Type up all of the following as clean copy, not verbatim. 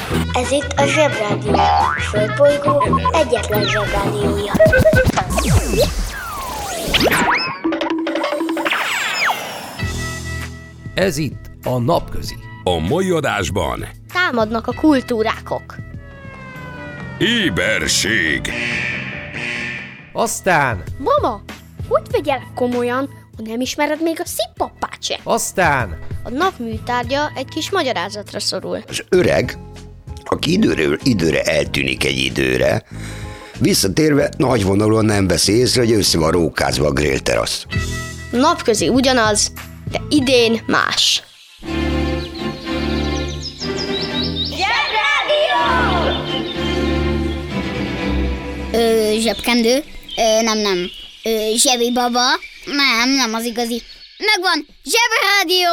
Ez itt a Zsebrádió, a Földbolygó egyetlen Zsebrádiója. Ez itt a Napközi. A mai adásban Támadnak a kultúrákok. éberség. Aztán, Mama, hogy vegyelek komolyan, ha nem ismered még a Szippappát se? aztán, A nap műtárgya egy kis magyarázatra szorul. Az öreg, aki időről időre eltűnik egy időre, visszatérve nagyvonalúan nem veszi észre, hogy össze van rókázva a grillterasz. A napközi ugyanaz, de idén más. Zsebkendő? Nem. Zsebi baba? Nem az igazi. Megvan! Zsebrádió!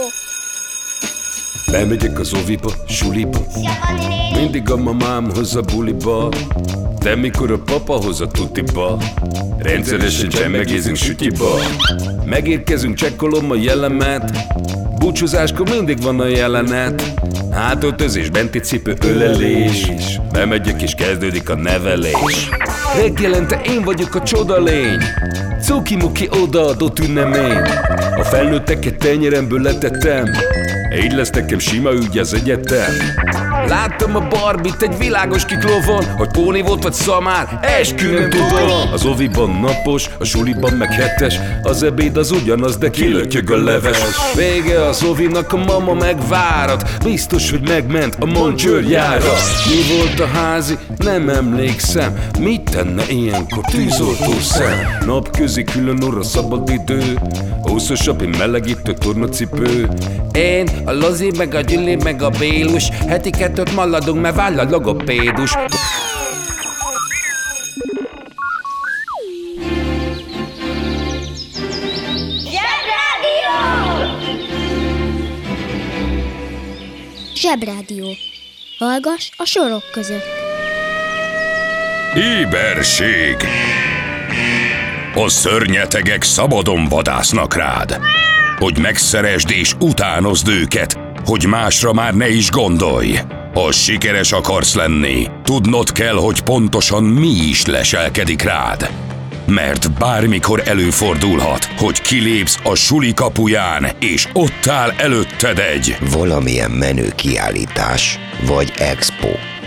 Bemegyek az oviba, suliba, mindig a mamám hoz a buliba, de mikor a papa hoz a tutiba, rendszeresen csemmegézünk sütyiba. Megérkezünk, csekkolom a jellemet, búcsúzáskor mindig van a jelenet. Hátöltözés, benti cipő, ölelés, bemegyek és kezdődik a nevelés. Reggelente én vagyok a csodalény, cuki-muki odaadott ünnemény. A felnőtteket tenyeremből letettem, így lesz nekem sima ügy az egyetem. Láttam a Barbit egy világos kiklovon, hogy póni volt vagy szamár, eskü nem tudom. Az oviban napos, a suliban meg hetes, az ebéd az ugyanaz, de kilötyög a leves. Vége az ovinak, a mama megvárat, biztos, hogy megment a Moncsőrjára. Mi volt a házi? Nem emlékszem, mit tenne ilyenkor tűzoltó szem? Napközi külön orra szabad idő, húszosabb, én melegítő tornacipő. Én, a Lozi, meg a Gyüli, meg a Bélus, heti kettőt maladunk, mert váll a logopédus. Zsebrádió. Hallgass a sorok között. Éberség. A szörnyetegek szabadon vadásznak rád, hogy megszeresd és utánozd őket, hogy másra már ne is gondolj. Ha sikeres akarsz lenni, tudnod kell, hogy pontosan mi is leselkedik rád. Mert bármikor előfordulhat, hogy kilépsz a suli kapuján, és ott áll előtted egy Valamilyen menő kiállítás, vagy expo.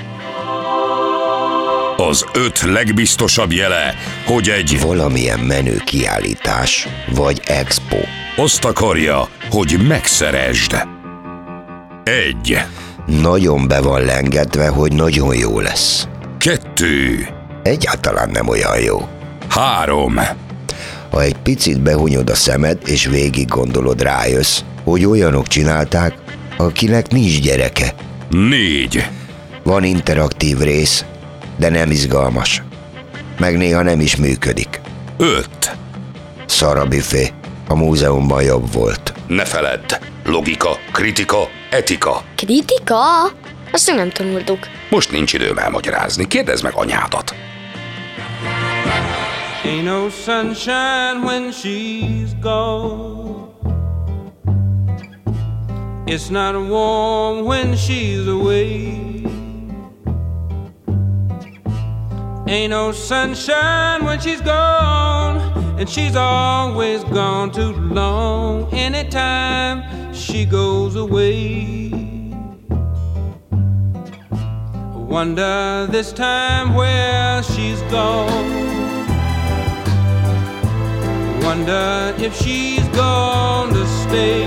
az 5 legbiztosabb jele, hogy egy Valamilyen menő kiállítás, vagy expo. azt akarja, hogy megszeresd. 1. Nagyon be van lengetve, hogy nagyon jó lesz. 2. Egyáltalán nem olyan jó. 3. Ha egy picit behunyod a szemed, és végig gondolod, rájössz, hogy olyanok csinálták, akinek nincs gyereke. 4. Van interaktív rész, de nem izgalmas. Meg néha nem is működik. 5. Szar a büfé, a múzeumban jobb volt. Ne feledd, logika, kritika, etika. Kritika? Azt még nem tanultuk. Most nincs időm elmagyarázni, kérdezd meg anyádat. Ain't no sunshine when she's gone. It's not warm when she's away. Ain't no sunshine when she's gone, and she's always gone too long. Anytime she goes away, wonder this time where she's gone. Wonder if she's gonna stay.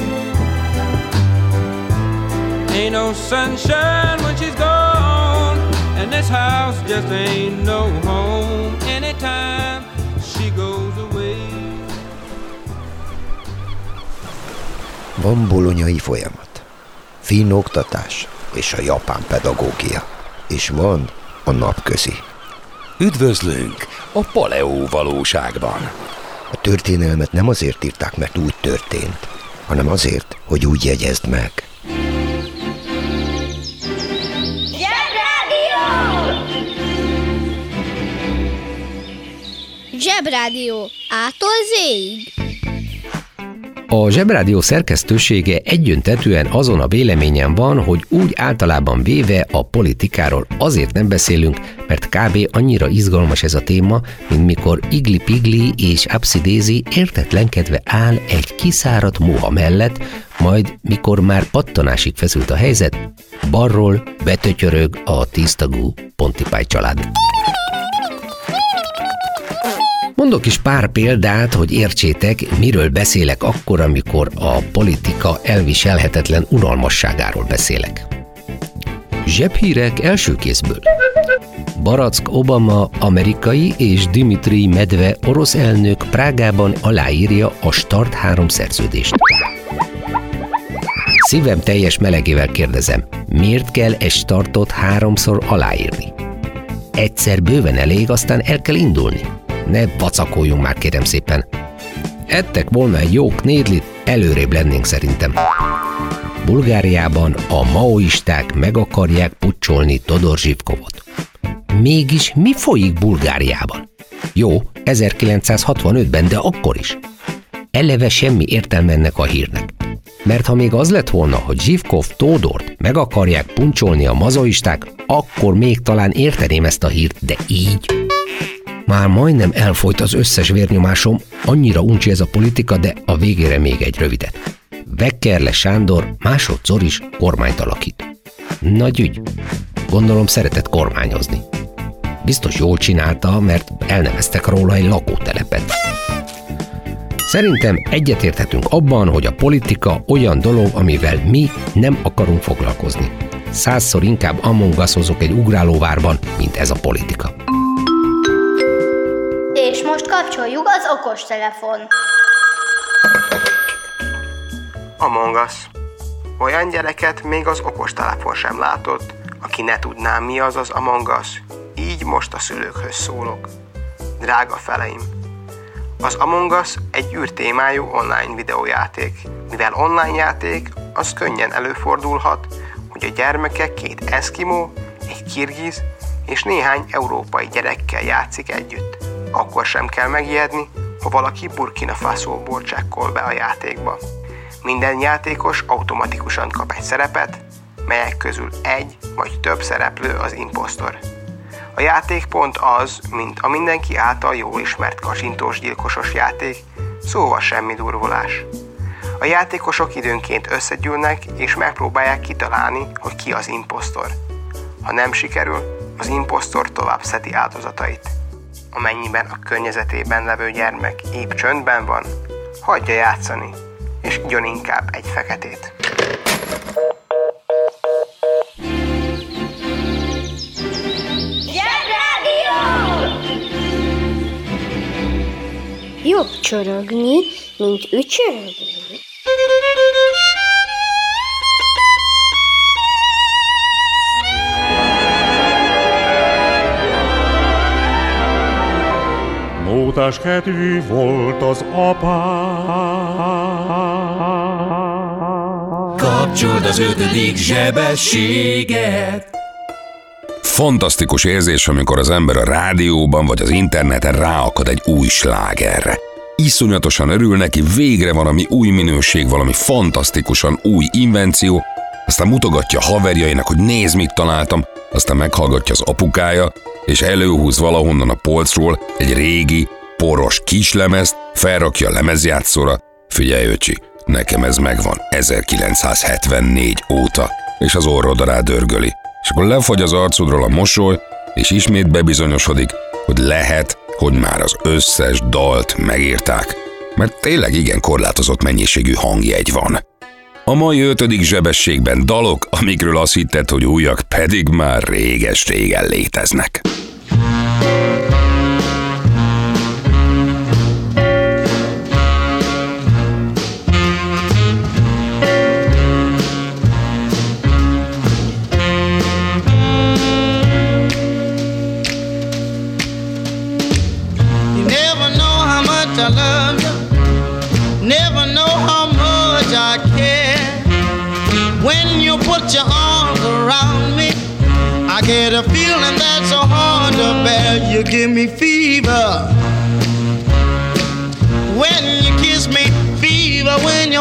Ain't no sunshine when she's gone, and this house just ain't no home. Anytime she goes away. Van bolonyai folyamat, finn oktatás és a japán pedagógia. És van a napközi. Üdvözlünk a paleó valóságban. A történelmet nem azért írták, mert úgy történt, hanem azért, hogy úgy jegyezd meg. Zsebrádió. A-tól Z-ig. A Zsebrádió szerkesztősége egyöntetűen azon a véleményen van, hogy úgy általában véve a politikáról azért nem beszélünk, mert kb. Annyira izgalmas ez a téma, mint mikor Igli Pigli és Upsy Daisy értetlenkedve áll egy kiszáradt moha mellett, majd mikor már pattanásig feszült a helyzet, balról betötyörög a 10 tagú Pontypie család. Mondok is pár példát, hogy értsétek, miről beszélek akkor, amikor a politika elviselhetetlen unalmasságáról beszélek. Zsebhírek első kézből. Barack Obama amerikai és Dmitri Medve orosz elnök Prágában aláírja a START 3 szerződést. Szívem teljes melegével kérdezem, miért kell egy startot 3-szor aláírni? Egyszer bőven elég, aztán el kell indulni. Ne vacakoljunk már, kérem szépen. Ettek volna egy jó knédlit, előrébb lennénk szerintem. Bulgáriában a maoisták meg akarják pucsolni Todor Zsivkovot. Mégis mi folyik Bulgáriában? Jó, 1965-ben, de akkor is. Eleve semmi értelme ennek a hírnek. Mert ha még az lett volna, hogy Zsivkov Todort meg akarják puncsolni a mazoisták, akkor még talán érteném ezt a hírt, de így... Már majdnem elfolyt az összes vérnyomásom, annyira uncsi ez a politika, de a végére még egy rövidet. Vekkerle Sándor másodszor is kormányt alakít. Nagy ügy. Gondolom szeretett kormányozni. Biztos jól csinálta, mert elneveztek róla egy lakótelepet. Szerintem egyetérthetünk abban, hogy a politika olyan dolog, amivel mi nem akarunk foglalkozni. 100-szor inkább Among Us-ozok egy ugrálóvárban, mint ez a politika. És most kapcsoljuk az okostelefon. Among Us. Olyan gyereket még az okostelefon sem látott, aki ne tudná, mi az az Among Us. Így most a szülőkhöz szólok. Drága feleim! Az Among Us egy űrtémájú online videójáték. Mivel online játék, az könnyen előfordulhat, hogy a gyermekek 2 eszkimó, egy kirgiz és néhány európai gyerekkel játszik együtt. Akkor sem kell megijedni, ha valaki Burkina Faso-ból csekkol be a játékba. Minden játékos automatikusan kap egy szerepet, melyek közül egy vagy több szereplő az imposztor. A játék pont az, mint a mindenki által jól ismert kacsintós gyilkosos játék, szóval semmi durvulás. A játékosok időnként összegyűlnek és megpróbálják kitalálni, hogy ki az imposztor. Ha nem sikerül, az imposztor tovább szedi áldozatait. Amennyiben a környezetében levő gyermek épp csöndben van, hagyja játszani, és igyon inkább egy feketét. Jobb csorogni, mint ücsörögni. Mótás kedvű volt az apám. Kapcsold az 5. zsebességet. Fantasztikus érzés, amikor az ember a rádióban vagy az interneten ráakad egy új slágerre. Iszonyatosan örül neki, végre valami új minőség, valami fantasztikusan új invenció, aztán mutogatja haverjainak, hogy nézd, mit találtam, aztán meghallgatja az apukája, és előhúz valahonnan a polcról egy régi, poros kislemezt, felrakja a lemezjátszóra. Figyelj, öcsi, nekem ez megvan 1974 óta, és az orrod rá dörgöli. És akkor lefagy az arcodról a mosoly, és ismét bebizonyosodik, hogy lehet, hogy már az összes dalt megírták. Mert tényleg igen korlátozott mennyiségű hangjegy van. A mai 5. zsebességben dalok, amikről azt hitted, hogy újak, pedig már réges-régen léteznek. I love you, never know how much I care. When you put your arms around me, I get a feeling that's so hard to bear. You give me fever when you kiss me, fever when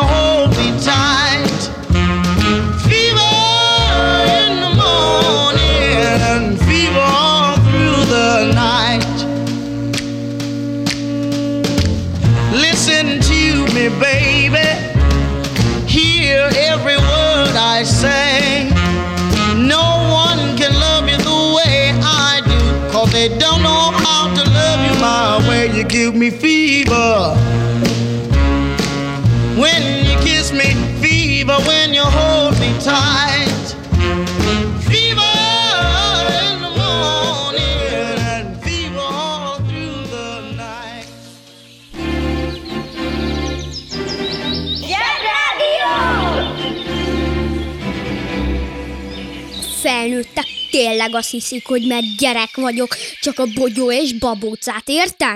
they don't know how to love you my way. You give me fever when you kiss me, fever when you hold me tight, fever in the morning and fever all through the night. Felnőttek tényleg azt hiszik, hogy mert gyerek vagyok, csak a bogyó és babócát értem?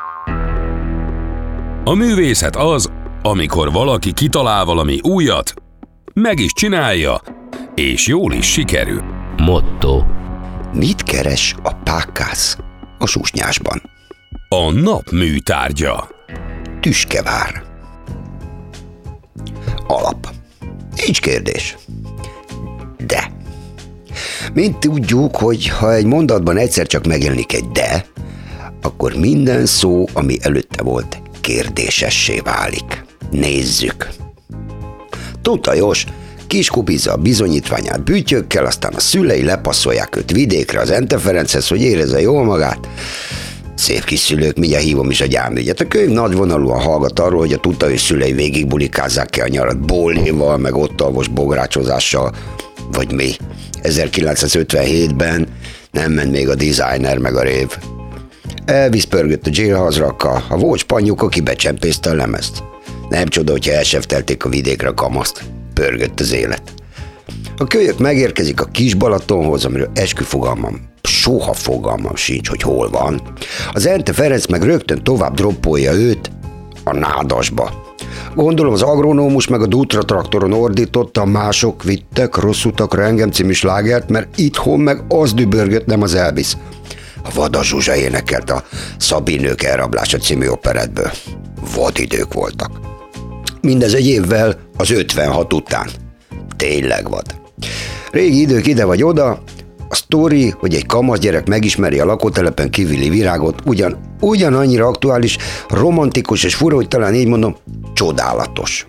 A művészet az, amikor valaki kitalál valami újat, meg is csinálja, és jól is sikerül. Motto. Mit keres a pákász a susnyásban? A nap műtárgya. Tüskevár. Alap. Nincs kérdés. De. Mint tudjuk, hogy ha egy mondatban egyszer csak megjelenik egy de, akkor minden szó, ami előtte volt, kérdésessé válik. Nézzük. Tóth Lajos kiskupizza a bizonyítványát bűtyökkel, aztán a szülei lepasszolják őt vidékre az Ente Ferenchez, hogy érezze jól magát. Szép kis szülők, mindjárt hívom is a gyámügyet. A könyv nagyvonalúan hallgat arról, hogy a Tóth Lajos szülei végigbulikázzák ki a nyarat bóléval, meg ottalvos bográcsozással, vagy mi. 1957-ben nem ment még a designer meg a rév. Elvis pörgött a jailhouse-ra, a volt spanyuk, aki becsempészte a lemezt. Nem csoda, hogyha elseftelték a vidékre a kamaszt. Pörgött az élet. A kölyök megérkezik a Kis Balatonhoz, amiről soha fogalmam sincs, hogy hol van. Az Ente Ferenc meg rögtön tovább droppolja őt a Nádasba. Gondolom az agronómus meg a Dutra traktoron ordította, mások vittek rossz utakra engem című slágert, mert itthon meg az dübörgött, nem az Elvis. A Vadas Zsuzsa énekelt a Szabinők elrablása című operettből. Vadidők voltak. Mindez egy évvel az 56 után. Tényleg vad. Régi idők ide vagy oda, a sztori, hogy egy kamasz gyerek megismeri a lakótelepen kívüli virágot, ugyanannyira aktuális, romantikus és fura, hogy talán így mondom, csodálatos.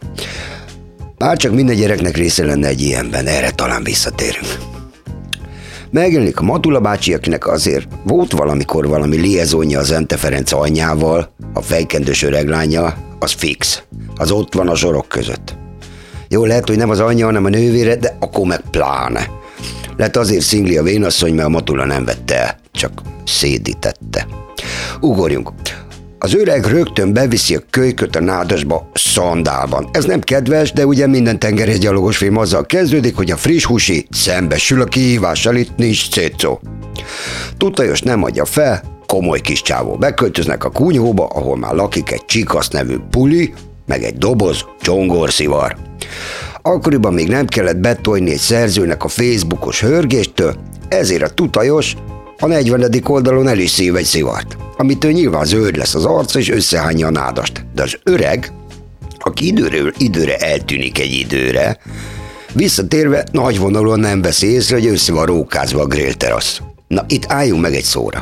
Bárcsak minden gyereknek része lenne egy ilyenben, erre talán visszatérünk. Megjelenik a Matula bácsi, akinek azért volt valamikor valami liaisonja az Ente Ferenc anyjával, a fejkendős öreglánya, az fix. Az ott van a zsorok között. Jó, lehet, hogy nem az anyja, hanem a nővére, de akkor meg pláne. Lehet azért szingli a vénasszony, mert a Matula nem vette el, csak szédítette. Ugorjunk. Az öreg rögtön beviszi a kölyköt a Nádasba szandálban. Ez nem kedves, de ugye minden tengerészgyalogos film azzal kezdődik, hogy a friss húsi szembesül a kihívással, itt nincs cécó. Tóth Lajos nem adja fel, komoly kis csávó. Beköltöznek a kunyhóba, ahol már lakik egy Csikasz nevű puli, meg egy doboz csongorszivar. Akkoriban még nem kellett betolni egy szerzőnek a Facebookos hörgéstől, ezért a Tóth Lajos a 40. oldalon el is szív egy szivart, amitől nyilván zöld lesz az arca és összehányja a Nádast. De az öreg, aki időről időre eltűnik egy időre, visszatérve nagyvonalúan nem veszi észre, hogy össze van rókázva a grillterasz. Na, itt álljunk meg egy szóra.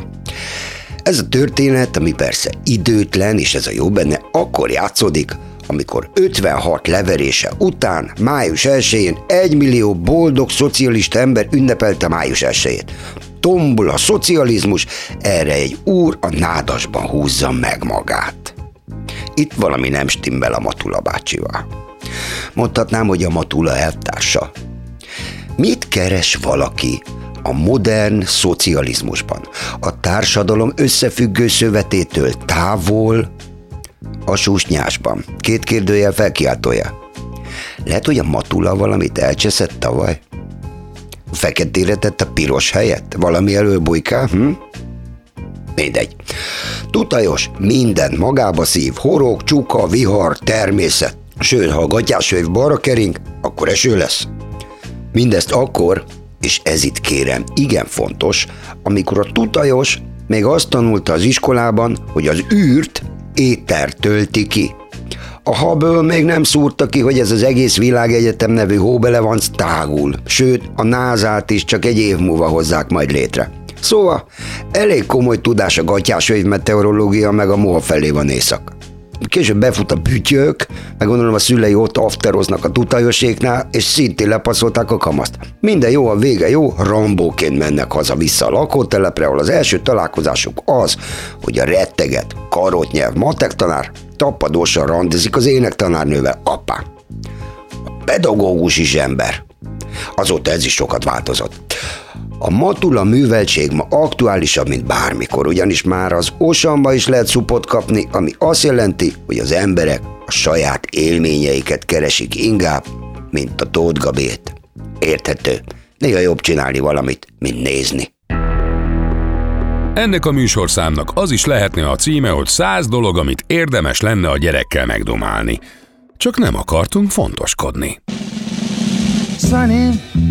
Ez a történet, ami persze időtlen, és ez a jó benne, akkor játszódik, amikor 56 leverése után, május 1-én 1 millió boldog szocialista ember ünnepelte május 1-ét. Tombol a szocializmus, erre egy úr a Nádasban húzza meg magát. Itt valami nem stimmel a Matula bácsival. Mondhatnám, hogy a Matula elvtársa. Mit keres valaki a modern szocializmusban? A társadalom összefüggő szövetétől távol, a susnyásban. 2 kérdőjel felkiáltója. Lehet, hogy a Matula valamit elcseszett tavaly? Feketére tett a piros helyett? Valami előbújkál? Mindegy. Tóth Lajos mindent magába szív, horog, csuka, vihar, természet. Sőt, ha a gatyáskönyv balra kering, akkor eső lesz. Mindezt akkor, és ez itt kérem, igen fontos, amikor a Tóth Lajos még azt tanulta az iskolában, hogy az űrt éter tölti ki. A Hubble még nem szúrta ki, hogy ez az egész világegyetem nevű hóbelevanc tágul, sőt, a NASA-t is csak egy év múlva hozzák majd létre. Szóval elég komoly tudás a gatyáskönyv meteorológia, meg a moha felé van éjszak. később befut a bütyök, meg gondolom a szülei ott afteroznak a tutajoséknál, és szintén lepaszolták a kamaszt. Minden jó, a vége jó, Rambóként mennek haza-vissza a lakótelepre, ahol az első találkozásuk az, hogy a retteget karotnyelv matek tanár tapadósan randizik az énektanárnővel. Apá! A pedagógus is ember. Azóta ez is sokat változott. A matula műveltség ma aktuálisabb, mint bármikor, ugyanis már az Oceanba is lehet szupot kapni, ami azt jelenti, hogy az emberek a saját élményeiket keresik inkább, mint a Tóth Gabét. Érthető. Néha jobb csinálni valamit, mint nézni. Ennek a műsorszámnak az is lehetne a címe, hogy 100 dolog, amit érdemes lenne a gyerekkel megdomálni. Csak nem akartunk fontoskodni. Sunny,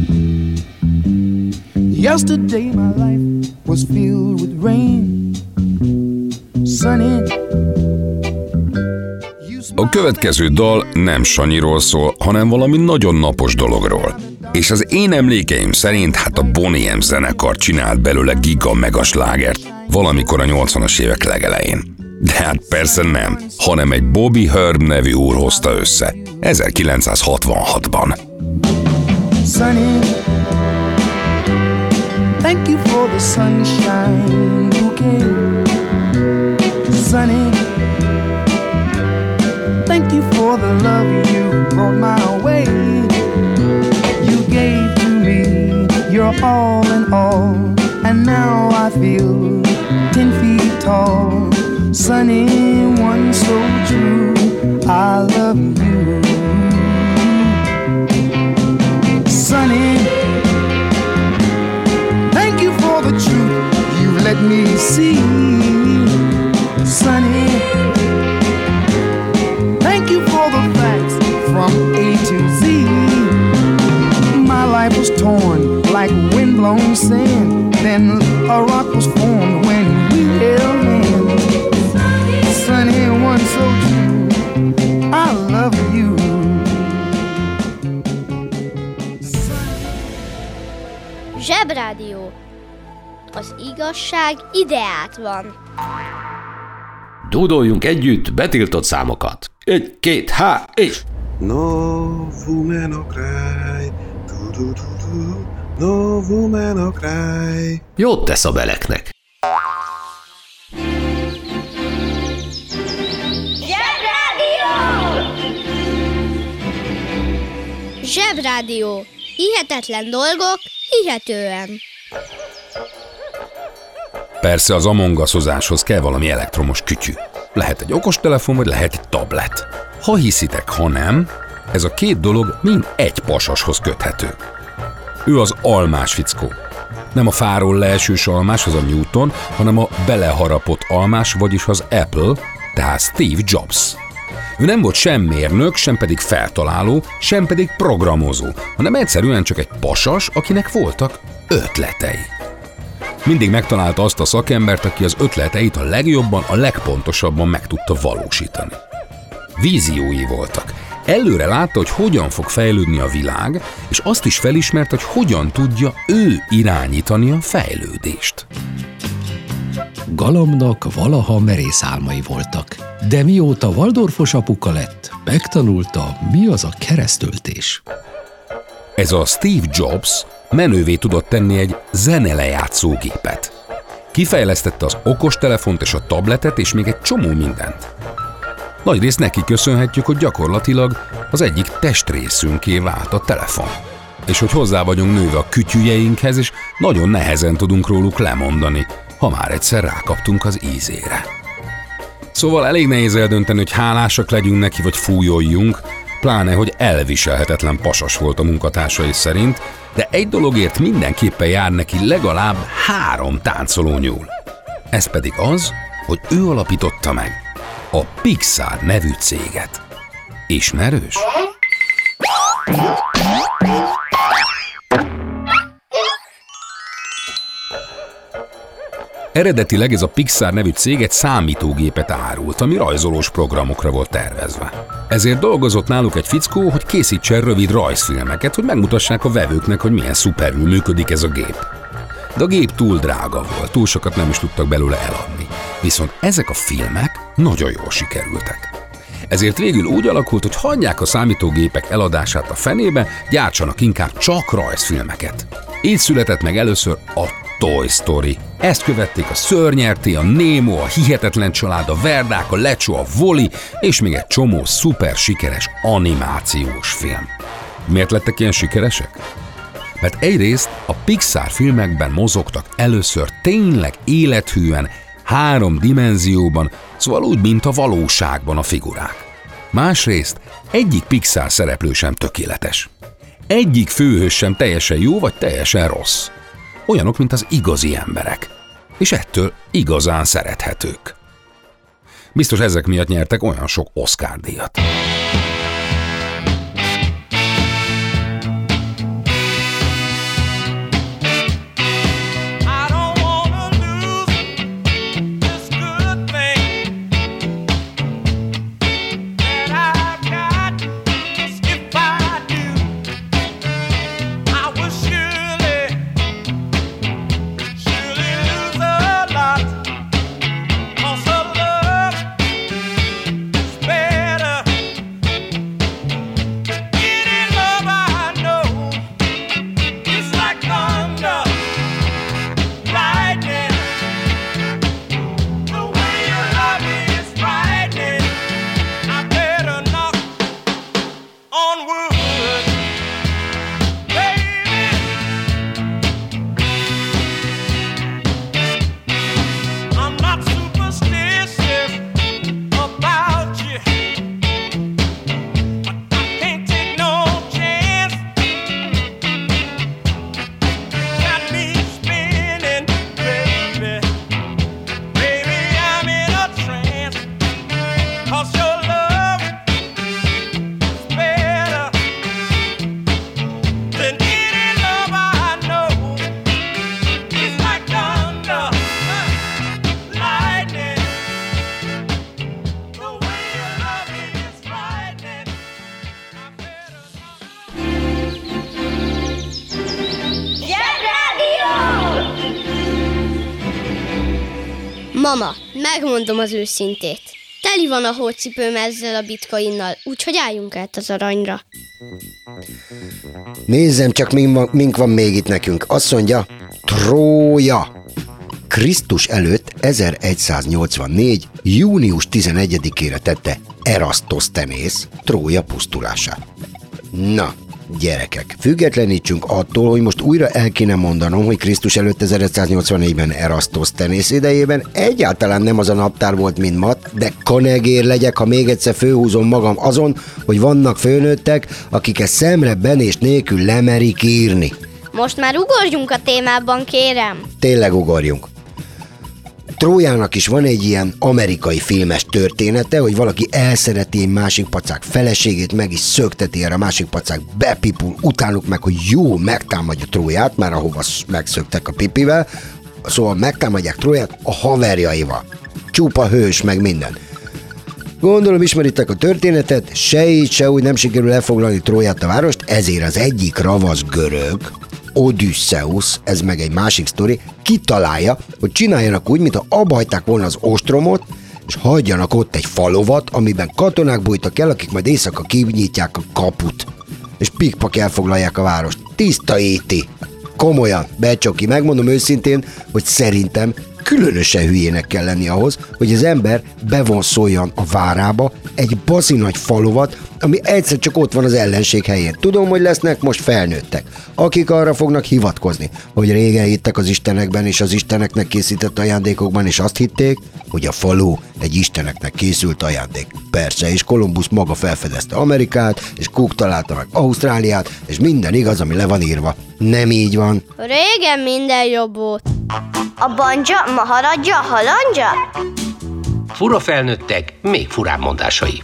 yesterday my life was filled with rain. Sunny. A következő dal nem Sanyiról szól, hanem valami nagyon napos dologról. És az én emlékeim szerint hát a Boney M zenekar csinált belőle giga megaslágert valamikor a 80-as évek legelején. De hát persze nem, hanem egy Bobby Herb nevű úr hozta össze 1966-ban. Sunny, thank you for the sunshine bouquet. Sunny, thank you for the love you brought my way. You gave to me your all in all, and now I feel 10 feet tall. Sunny, one so true, I love you. Sunny, thank you for the truth you let me see. Sunny, thank you for the facts from A to Z. My life was torn like windblown sand, then a rock was formed when we held hands. Sunny, one so true, I love you. Zsebrádió. Az igazság ideát van. Dúdoljunk együtt betiltott számokat. 1, 2, 3, és... No woman no cry, no woman no cry. Jót tesz a beleknek. Zsebrádió. Hihetetlen dolgok, hihetően. Persze az Among Us-ozáshoz kell valami elektromos kütyű. Lehet egy okostelefon, vagy lehet egy tablet. Ha hiszitek, ha nem, ez a két dolog mind egy pasashoz köthető. Ő az almás fickó. Nem a fáról leesős almás, az a Newton, hanem a beleharapott almás, vagyis az Apple, tehát Steve Jobs. Ő nem volt sem mérnök, sem pedig feltaláló, sem pedig programozó, hanem egyszerűen csak egy pasas, akinek voltak ötletei. Mindig megtalálta azt a szakembert, aki az ötleteit a legjobban, a legpontosabban meg tudta valósítani. Víziói voltak. Előre látta, hogy hogyan fog fejlődni a világ, és azt is felismert, hogy hogyan tudja ő irányítani a fejlődést. Galamnak valaha merész álmai voltak, de mióta Waldorfos apuka lett, megtanulta, mi az a keresztöltés. Ez a Steve Jobs menővé tudott tenni egy zenelejátszógépet. Kifejlesztette az okostelefont és a tabletet, és még egy csomó mindent. Nagyrészt neki köszönhetjük, hogy gyakorlatilag az egyik testrészünké vált a telefon. És hogy hozzá vagyunk nőve a kütyüjeinkhez, és nagyon nehezen tudunk róluk lemondani, ha már egyszer rákaptunk az ízére. Szóval elég nehéz eldönteni, hogy hálásak legyünk neki, vagy fújoljunk, pláne, hogy elviselhetetlen pasas volt a munkatársai szerint, de egy dologért mindenképpen jár neki legalább 3 táncoló nyúl. Ez pedig az, hogy ő alapította meg a Pixar nevű céget. Ismerős? Eredetileg ez a Pixar nevű cég egy számítógépet árult, ami rajzolós programokra volt tervezve. Ezért dolgozott náluk egy fickó, hogy készítsen rövid rajzfilmeket, hogy megmutassák a vevőknek, hogy milyen szuperül működik ez a gép. De a gép túl drága volt, túl sokat nem is tudtak belőle eladni. Viszont ezek a filmek nagyon jól sikerültek. Ezért végül úgy alakult, hogy hagyják a számítógépek eladását a fenébe, gyártsanak inkább csak rajzfilmeket. Így született meg először a Toy Story. Ezt követték a Szörnyerté, a Nemo, a Hihetetlen család, a Verdák, a Lecsó, a Wall-E és még egy csomó szuper sikeres animációs film. Miért lettek ilyen sikeresek? Mert egyrészt a Pixar filmekben mozogtak először tényleg élethűen, 3 dimenzióban, szóval úgy, mint a valóságban a figurák. Másrészt egyik Pixar szereplő sem tökéletes. Egyik főhős sem teljesen jó vagy teljesen rossz. Olyanok, mint az igazi emberek. És ettől igazán szerethetők. Biztos ezek miatt nyertek olyan sok Oscar-díjat. Mama, megmondom az őszintét. Teli van a hócipőm ezzel a bitcoinnal, úgyhogy álljunk át az aranyra. Nézzem csak, mink van még itt nekünk. Azt mondja, Trója. Krisztus előtt 1184. június 11-ére tette Erasztosztenész Trója pusztulását. Na, gyerekek, függetlenítsünk attól, hogy most újra el kéne mondanom, hogy Krisztus előtt 1184-ben Erasztosztenész idejében egyáltalán nem az a naptár volt, mint ma, de kanegér legyek, ha még egyszer főhúzom magam azon, hogy vannak főnőttek, akik ezt szemre benés nélkül lemerik írni. Most már ugorjunk a témában, kérem. Tényleg ugorjunk. Trójának is van egy ilyen amerikai filmes története, hogy valaki elszereti egy másik pacák feleségét, meg is szökteti, erre a másik pacák bepipul, utánuk meg, hogy jó, megtámadja Tróját, már ahova megszöktek a pipivel, szóval megtámadják Tróját a haverjaival. Csupa hős, meg minden. Gondolom ismeritek a történetet, se így, se úgy nem sikerül elfoglalni Tróját a várost, ezért az egyik ravasz görög, Odysseus, ez meg egy másik sztori, kitalálja, hogy csináljanak úgy, mintha abba hagyták volna az ostromot, és hagyjanak ott egy falovat, amiben katonák bújtak el, akik majd éjszaka kinyitják a kaput, és pikpak elfoglalják a várost. Tiszta éti. Komolyan, becsoki, megmondom őszintén, hogy szerintem különösen hülyének kell lenni ahhoz, hogy az ember bevonszoljon a várába egy bazinagy falovat, ami egyszer csak ott van az ellenség helyén. Tudom, hogy lesznek most felnőttek, akik arra fognak hivatkozni, hogy régen hittek az istenekben és az isteneknek készített ajándékokban, és azt hitték, hogy a falu egy isteneknek készült ajándék. Persze, és Kolumbusz maga felfedezte Amerikát, és Cook találta meg Ausztráliát, és minden igaz, ami le van írva. Nem így van. Régen minden jobb volt. A banja, maharadja, halandja? Fura felnőttek, még furább mondásai.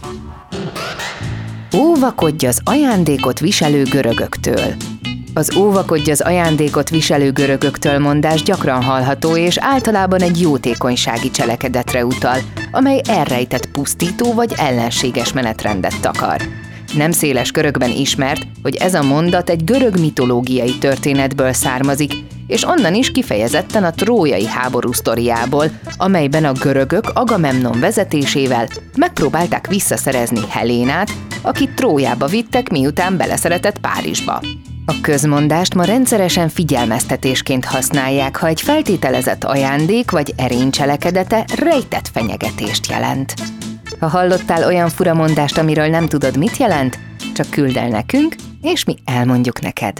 Óvakodj az ajándékot viselő görögöktől. Az óvakodj az ajándékot viselő görögöktől mondás gyakran hallható, és általában egy jótékonysági cselekedetre utal, amely elrejtett pusztító vagy ellenséges menetrendet takar. Nem széles körökben ismert, hogy ez a mondat egy görög mitológiai történetből származik, és onnan is kifejezetten a trójai háború sztoriából, amelyben a görögök Agamemnon vezetésével megpróbálták visszaszerezni Helénát, akit Trójába vittek, miután beleszeretett Párizsba. A közmondást ma rendszeresen figyelmeztetésként használják, ha egy feltételezett ajándék vagy erény cselekedete rejtett fenyegetést jelent. Ha hallottál olyan furamondást, amiről nem tudod, mit jelent, csak küld el nekünk, és mi elmondjuk neked.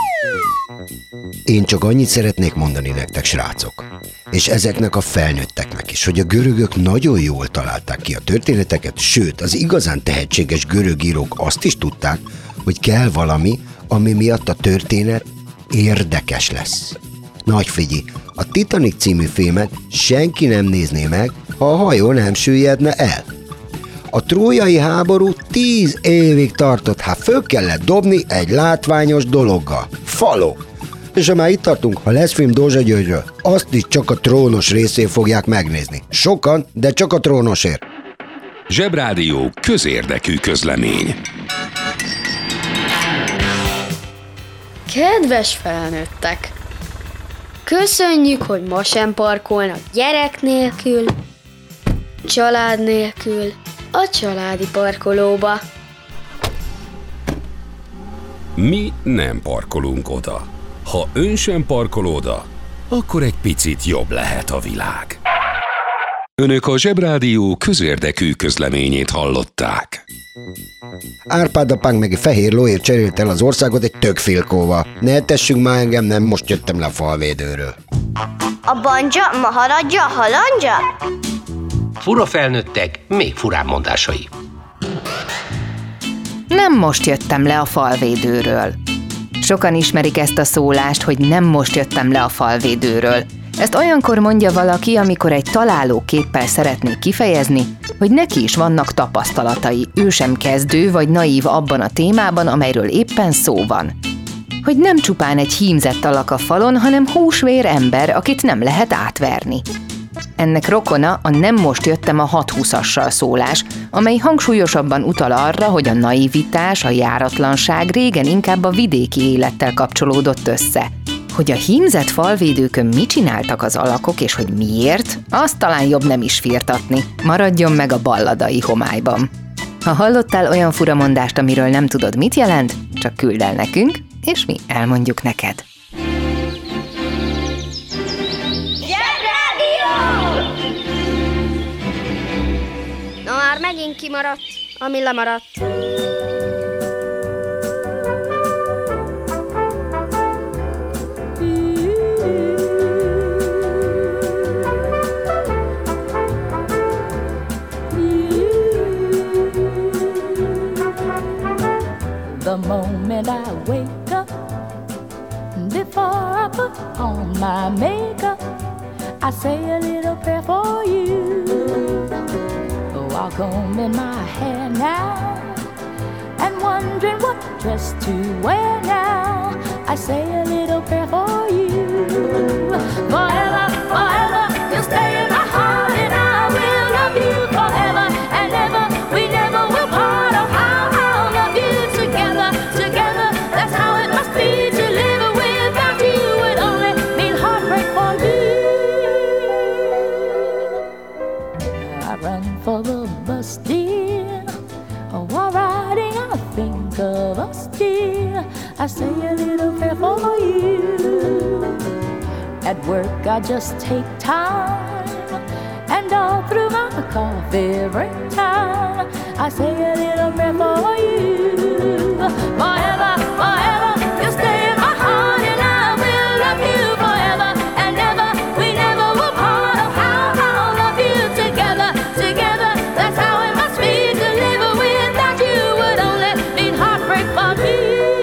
Én csak annyit szeretnék mondani nektek, srácok, és ezeknek a felnőtteknek is, hogy a görögök nagyon jól találták ki a történeteket, sőt, az igazán tehetséges görög írók azt is tudták, hogy kell valami, ami miatt a történet érdekes lesz. Nagy figyelj, a Titanic című filmet senki nem nézné meg, ha a hajó nem süllyedne el. A trójai háború 10 évig tartott, föl kellett dobni egy látványos dologgal. Faló! És ha már itt tartunk, ha lesz film Dózsa Györgyről, azt is csak a trónos részén fogják megnézni. Sokan, de csak a trónosért. Zsebrádió közérdekű közlemény. Kedves felnőttek! Köszönjük, hogy ma sem parkolnak gyerek nélkül, család nélkül, a családi parkolóba. Mi nem parkolunk oda. Ha ön sem parkol oda, akkor egy picit jobb lehet a világ. Önök a Zsebrádió közérdekű közleményét hallották. Árpád apánk meg egy fehér lóért cserélt el az országot egy tökfilkóval. Ne tessünk már engem, nem most jöttem le a falvédőről. A banja, maharadja, halandja? Fura felnőttek, még furább mondásai. Nem most jöttem le a falvédőről. Sokan ismerik ezt a szólást, hogy nem most jöttem le a falvédőről. Ezt olyankor mondja valaki, amikor egy találó képpel szeretné kifejezni, hogy neki is vannak tapasztalatai, ő sem kezdő vagy naív abban a témában, amelyről éppen szó van. Hogy nem csupán egy hímzett alak a falon, hanem húsvér ember, akit nem lehet átverni. Ennek rokona a nem most jöttem a 6-20-assal szólás, amely hangsúlyosabban utal arra, hogy a naivitás, a járatlanság régen inkább a vidéki élettel kapcsolódott össze. Hogy a hímzett falvédőkön mit csináltak az alakok, és hogy miért, azt talán jobb nem is firtatni. Maradjon meg a balladai homályban. Ha hallottál olyan furamondást, amiről nem tudod, mit jelent, csak küld el nekünk, és mi elmondjuk neked. Na már megint kimaradt, ami lemaradt. The moment I wake up, before I put on my makeup, I say a little prayer for you. While combing my hair now and wondering what dress to wear now, I say a little prayer for you. Forever, forever, you'll stay in my heart, and I will love you forever and ever. We never will part. Oh, I'll love you together, together. That's how it must be to live without you. Would only mean heartbreak for you. I run for the bus, dear. Oh, while riding, I think of us, dear. I say a little prayer for you. At work, I just take time, and all through my coffee break time, I say a little prayer for you. Forever, forever, you'll stay in my heart, and I will love you forever and ever. We never will part. Oh, how I'll love you together, together. That's how it must be to live without you. Would only mean heartbreak for me.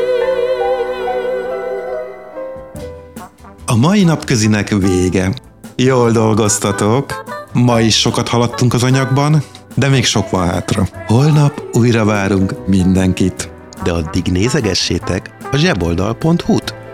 A mai napközinek vége. Jól dolgoztatok. Ma is sokat haladtunk az anyagban, de még sok van hátra. Holnap újra várunk mindenkit. De addig nézegessétek a zseboldal.hu-t.